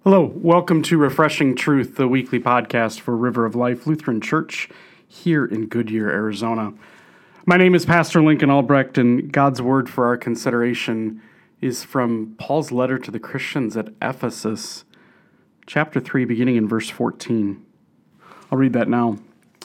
Hello, welcome to Refreshing Truth, the weekly podcast for River of Life Lutheran Church here in Goodyear, Arizona. My name is Pastor Lincoln Albrecht, and God's word for our consideration is from Paul's letter to the Christians at Ephesus, chapter 3, beginning in verse 14. I'll read that now.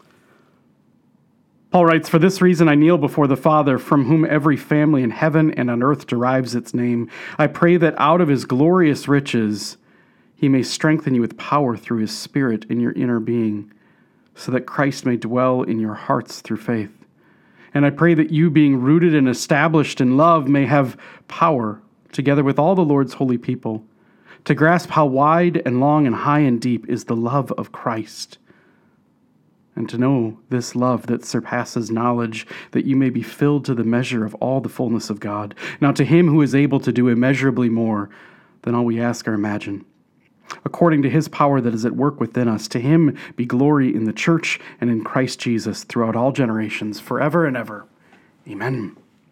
Paul writes, "For this reason I kneel before the Father, from whom every family in heaven and on earth derives its name. I pray that out of his glorious riches he may strengthen you with power through his Spirit in your inner being, so that Christ may dwell in your hearts through faith. And I pray that you, being rooted and established in love, may have power, together with all the Lord's holy people, to grasp how wide and long and high and deep is the love of Christ, and to know this love that surpasses knowledge, that you may be filled to the measure of all the fullness of God. Now to him who is able to do immeasurably more than all we ask or imagine, according to his power that is at work within us, to him be glory in the church and in Christ Jesus throughout all generations, forever and ever. Amen."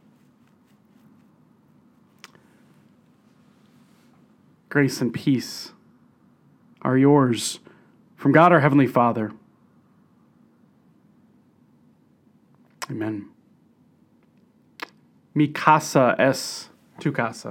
Grace and peace are yours from God our Heavenly Father. Amen. Mi casa es tu casa.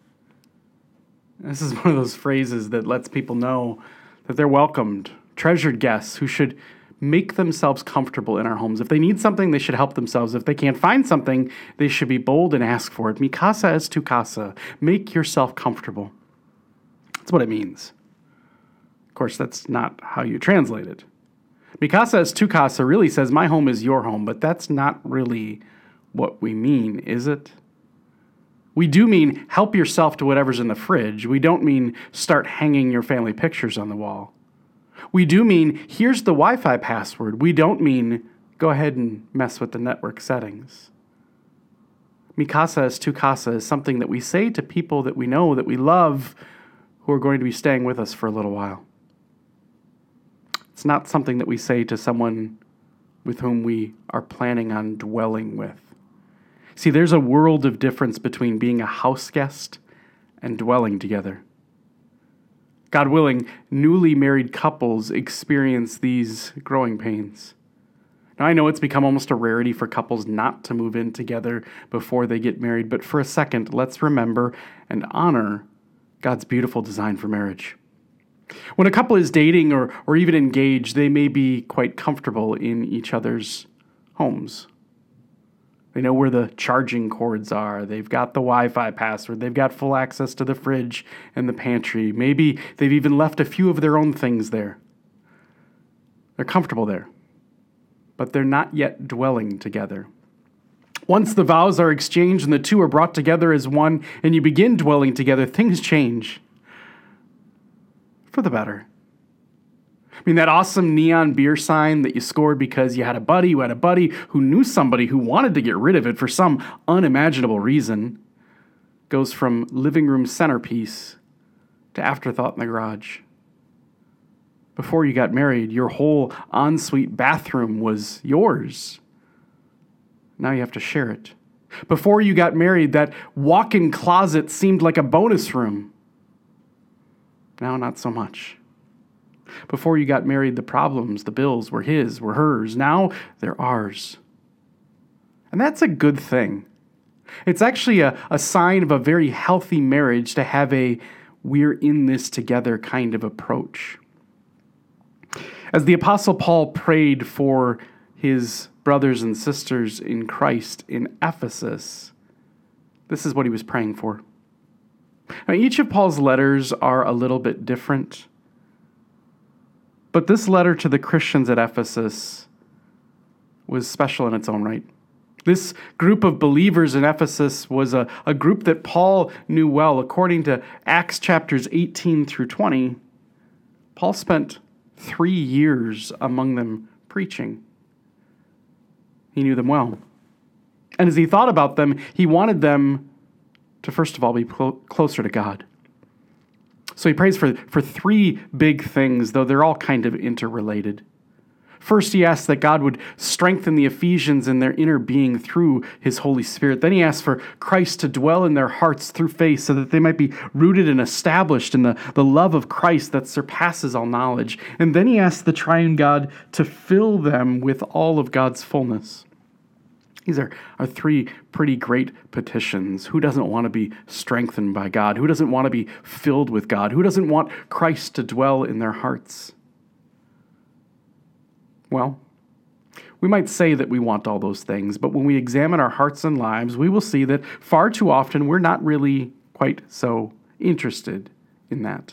This is one of those phrases that lets people know that they're welcomed, treasured guests who should make themselves comfortable in our homes. If they need something, they should help themselves. If they can't find something, they should be bold and ask for it. Mi casa es tu casa. Make yourself comfortable. That's what it means. Of course, that's not how you translate it. Mi casa es tu casa really says my home is your home, but that's not really what we mean, is it? We do mean help yourself to whatever's in the fridge. We don't mean start hanging your family pictures on the wall. We do mean here's the Wi-Fi password. We don't mean go ahead and mess with the network settings. Mi casa es tu casa is something that we say to people that we know, that we love, who are going to be staying with us for a little while. It's not something that we say to someone with whom we are planning on dwelling with. See, there's a world of difference between being a house guest and dwelling together. God willing, newly married couples experience these growing pains. Now, I know it's become almost a rarity for couples not to move in together before they get married, but for a second, let's remember and honor God's beautiful design for marriage. When a couple is dating or even engaged, they may be quite comfortable in each other's homes. They know where the charging cords are. They've got the Wi-Fi password. They've got full access to the fridge and the pantry. Maybe they've even left a few of their own things there. They're comfortable there, but they're not yet dwelling together. Once the vows are exchanged and the two are brought together as one and you begin dwelling together, things change for the better. I mean, that awesome neon beer sign that you scored because you had a buddy who knew somebody who wanted to get rid of it for some unimaginable reason goes from living room centerpiece to afterthought in the garage. Before you got married, your whole ensuite bathroom was yours. Now you have to share it. Before you got married, that walk-in closet seemed like a bonus room. Now not so much. Before you got married, the problems, the bills were his, were hers. Now they're ours. And that's a good thing. It's actually a sign of a very healthy marriage to have a we're in this together kind of approach. As the Apostle Paul prayed for his brothers and sisters in Christ in Ephesus, this is what he was praying for. Now, each of Paul's letters are a little bit different. But this letter to the Christians at Ephesus was special in its own right. This group of believers in Ephesus was a group that Paul knew well. According to Acts chapters 18 through 20, Paul spent 3 years among them preaching. He knew them well. And as he thought about them, he wanted them to first of all be closer to God. So he prays for 3 big things, though they're all kind of interrelated. First, he asks that God would strengthen the Ephesians in their inner being through his Holy Spirit. Then he asks for Christ to dwell in their hearts through faith so that they might be rooted and established in the love of Christ that surpasses all knowledge. And then he asks the triune God to fill them with all of God's fullness. These are three pretty great petitions. Who doesn't want to be strengthened by God? Who doesn't want to be filled with God? Who doesn't want Christ to dwell in their hearts? Well, we might say that we want all those things, but when we examine our hearts and lives, we will see that far too often we're not really quite so interested in that.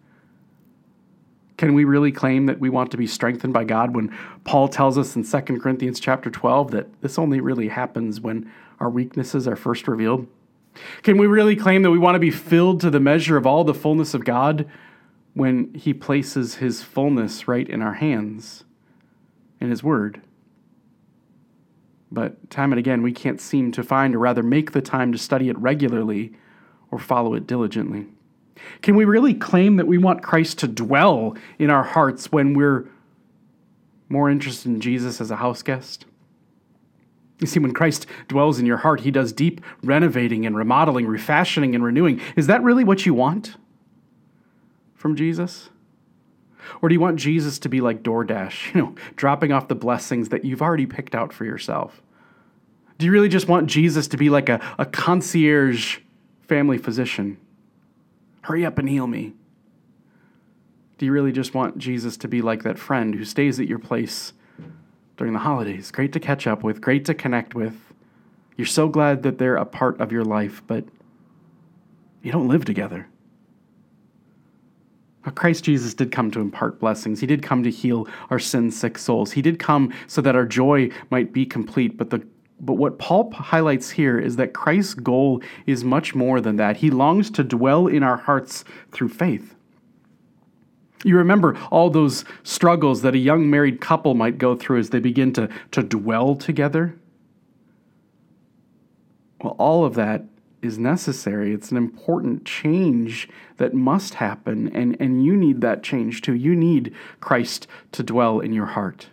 Can we really claim that we want to be strengthened by God when Paul tells us in 2 Corinthians chapter 12 that this only really happens when our weaknesses are first revealed? Can we really claim that we want to be filled to the measure of all the fullness of God when he places his fullness right in our hands, in his word? But time and again, we can't seem to find or rather make the time to study it regularly or follow it diligently. Can we really claim that we want Christ to dwell in our hearts when we're more interested in Jesus as a house guest? You see, when Christ dwells in your heart, he does deep renovating and remodeling, refashioning and renewing. Is that really what you want from Jesus? Or do you want Jesus to be like DoorDash, dropping off the blessings that you've already picked out for yourself? Do you really just want Jesus to be like a concierge family physician? Hurry up and heal me. Do you really just want Jesus to be like that friend who stays at your place during the holidays? Great to catch up with, great to connect with. You're so glad that they're a part of your life, but you don't live together. Now, Christ Jesus did come to impart blessings. He did come to heal our sin-sick souls. He did come so that our joy might be complete, but what Paul highlights here is that Christ's goal is much more than that. He longs to dwell in our hearts through faith. You remember all those struggles that a young married couple might go through as they begin to dwell together? Well, all of that is necessary. It's an important change that must happen, and you need that change too. You need Christ to dwell in your heart.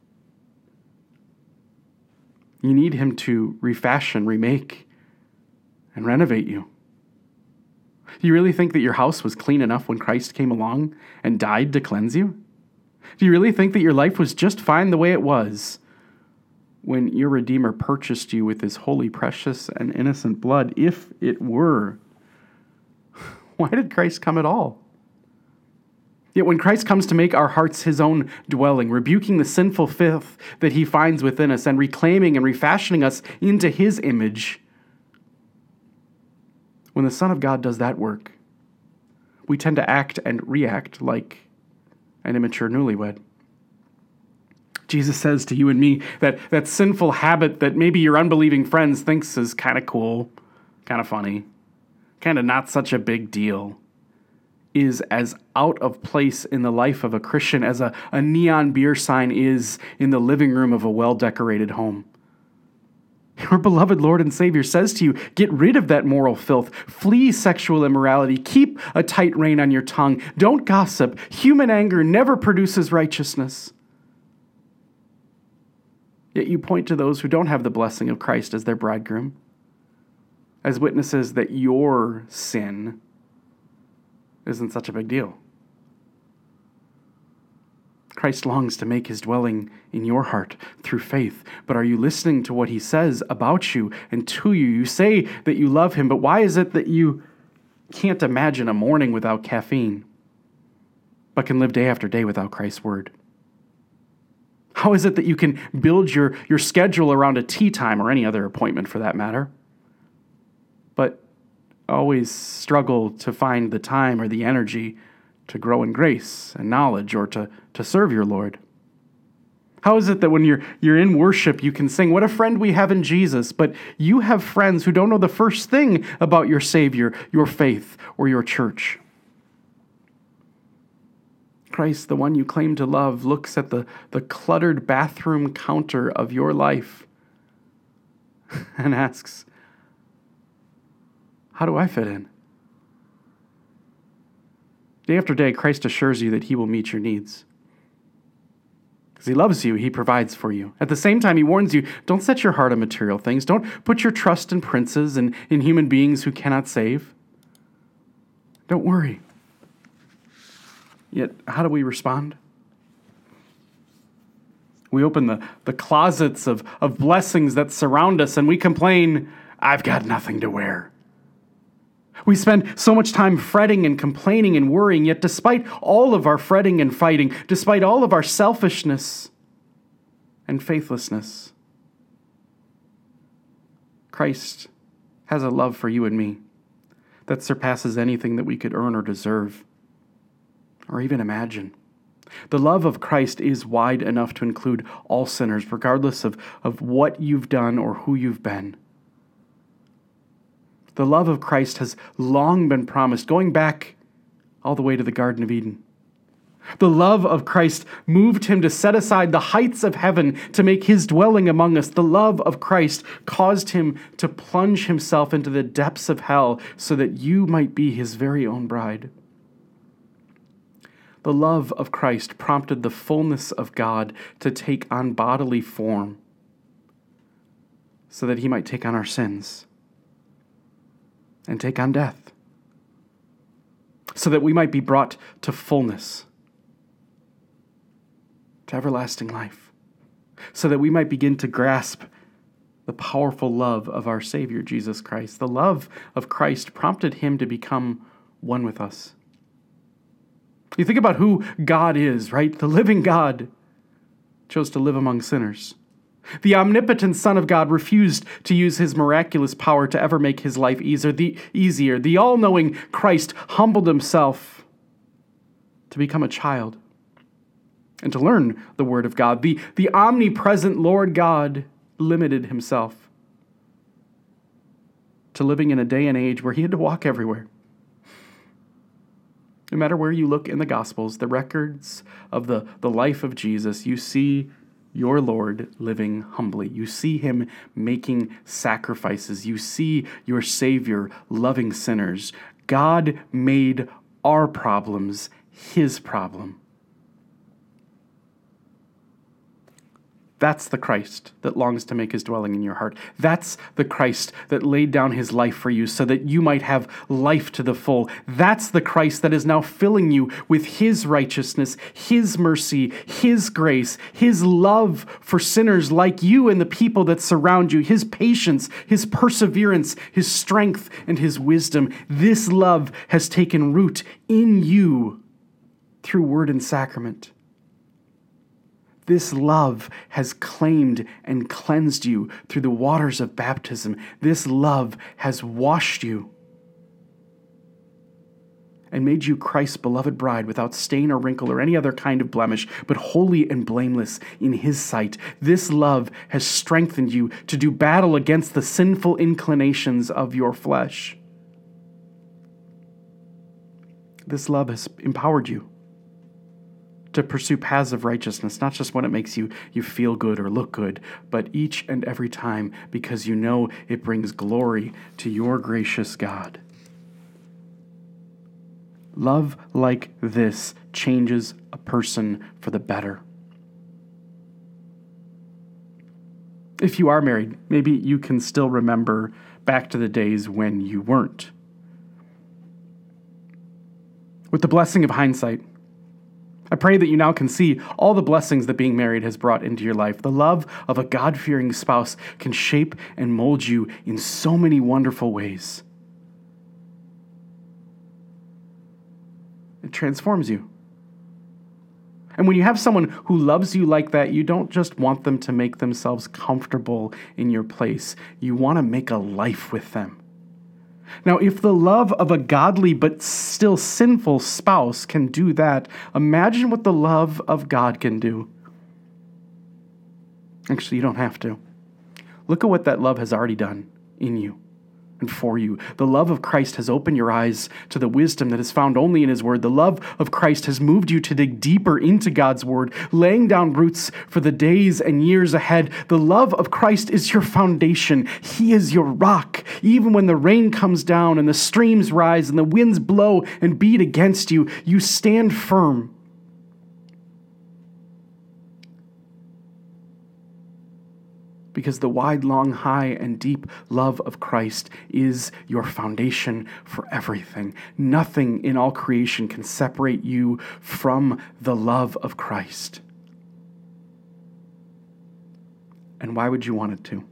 You need him to refashion, remake, and renovate you. Do you really think that your house was clean enough when Christ came along and died to cleanse you? Do you really think that your life was just fine the way it was when your Redeemer purchased you with his holy, precious, and innocent blood? If it were, why did Christ come at all? Yet when Christ comes to make our hearts his own dwelling, rebuking the sinful filth that he finds within us and reclaiming and refashioning us into his image, when the Son of God does that work, we tend to act and react like an immature newlywed. Jesus says to you and me that sinful habit that maybe your unbelieving friends thinks is kind of cool, kind of funny, kind of not such a big deal, is as out of place in the life of a Christian as a neon beer sign is in the living room of a well-decorated home. Your beloved Lord and Savior says to you, get rid of that moral filth, flee sexual immorality, keep a tight rein on your tongue, don't gossip. Human anger never produces righteousness. Yet you point to those who don't have the blessing of Christ as their bridegroom, as witnesses that your sin isn't such a big deal. Christ longs to make his dwelling in your heart through faith. But are you listening to what he says about you and to you? You say that you love him, but why is it that you can't imagine a morning without caffeine, but can live day after day without Christ's word? How is it that you can build your schedule around a tea time or any other appointment for that matter, but always struggle to find the time or the energy to grow in grace and knowledge or to serve your Lord? How is it that when you're in worship, you can sing, "What a friend we have in Jesus," but you have friends who don't know the first thing about your Savior, your faith, or your church? Christ, the one you claim to love, looks at the cluttered bathroom counter of your life and asks, how do I fit in? Day after day, Christ assures you that he will meet your needs. Because he loves you, he provides for you. At the same time, he warns you, don't set your heart on material things. Don't put your trust in princes and in human beings who cannot save. Don't worry. Yet, how do we respond? We open the closets of blessings that surround us and we complain, I've got nothing to wear. We spend so much time fretting and complaining and worrying, yet despite all of our fretting and fighting, despite all of our selfishness and faithlessness, Christ has a love for you and me that surpasses anything that we could earn or deserve or even imagine. The love of Christ is wide enough to include all sinners, regardless of what you've done or who you've been. The love of Christ has long been promised, going back all the way to the Garden of Eden. The love of Christ moved him to set aside the heights of heaven to make his dwelling among us. The love of Christ caused him to plunge himself into the depths of hell so that you might be his very own bride. The love of Christ prompted the fullness of God to take on bodily form so that he might take on our sins and take on death, so that we might be brought to fullness, to everlasting life, so that we might begin to grasp the powerful love of our Savior, Jesus Christ. The love of Christ prompted him to become one with us. You think about who God is, right? The living God chose to live among sinners. The omnipotent Son of God refused to use his miraculous power to ever make his life easier. The all-knowing Christ humbled himself to become a child and to learn the word of God. The omnipresent Lord God limited himself to living in a day and age where he had to walk everywhere. No matter where you look in the Gospels, the records of the life of Jesus, you see your Lord living humbly. You see him making sacrifices. You see your Savior loving sinners. God made our problems his problem. That's the Christ that longs to make his dwelling in your heart. That's the Christ that laid down his life for you so that you might have life to the full. That's the Christ that is now filling you with his righteousness, his mercy, his grace, his love for sinners like you and the people that surround you, his patience, his perseverance, his strength, and his wisdom. This love has taken root in you through word and sacrament. This love has claimed and cleansed you through the waters of baptism. This love has washed you and made you Christ's beloved bride without stain or wrinkle or any other kind of blemish, but holy and blameless in his sight. This love has strengthened you to do battle against the sinful inclinations of your flesh. This love has empowered you to pursue paths of righteousness, not just when it makes you feel good or look good, but each and every time because you know it brings glory to your gracious God. Love like this changes a person for the better. If you are married, maybe you can still remember back to the days when you weren't. With the blessing of hindsight, I pray that you now can see all the blessings that being married has brought into your life. The love of a God-fearing spouse can shape and mold you in so many wonderful ways. It transforms you. And when you have someone who loves you like that, you don't just want them to make themselves comfortable in your place. You want to make a life with them. Now, if the love of a godly but still sinful spouse can do that, imagine what the love of God can do. Actually, you don't have to. Look at what that love has already done in you and for you. The love of Christ has opened your eyes to the wisdom that is found only in his word. The love of Christ has moved you to dig deeper into God's word, laying down roots for the days and years ahead. The love of Christ is your foundation. He is your rock. Even when the rain comes down and the streams rise and the winds blow and beat against you, you stand firm. because the wide, long, high, and deep love of Christ is your foundation for everything. Nothing in all creation can separate you from the love of Christ. And why would you want it to?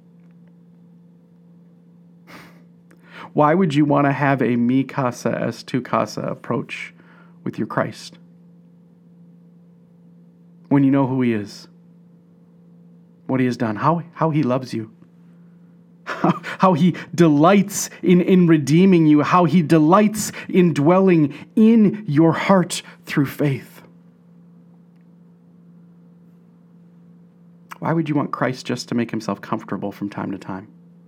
Why would you want to have a mi casa es tu casa approach with your Christ when you know who he is, what he has done, how he loves you, how he delights in redeeming you, how he delights in dwelling in your heart through faith? Why would you want Christ just to make himself comfortable from time to time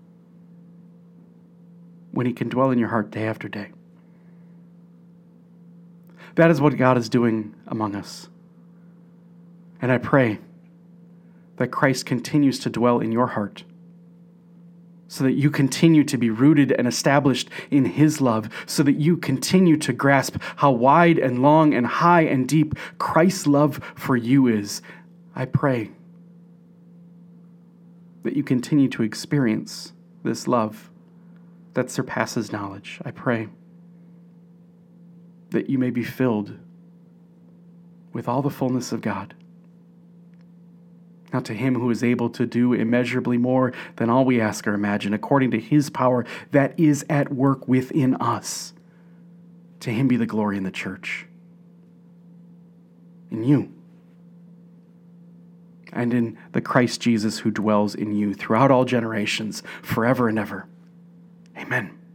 when he can dwell in your heart day after day? That is what God is doing among us. And I pray that Christ continues to dwell in your heart so that you continue to be rooted and established in his love, so that you continue to grasp how wide and long and high and deep Christ's love for you is. I pray that you continue to experience this love that surpasses knowledge. I pray that you may be filled with all the fullness of God. Now to him who is able to do immeasurably more than all we ask or imagine, according to his power that is at work within us, to him be the glory in the church, in you, and in the Christ Jesus who dwells in you throughout all generations, forever and ever. Amen.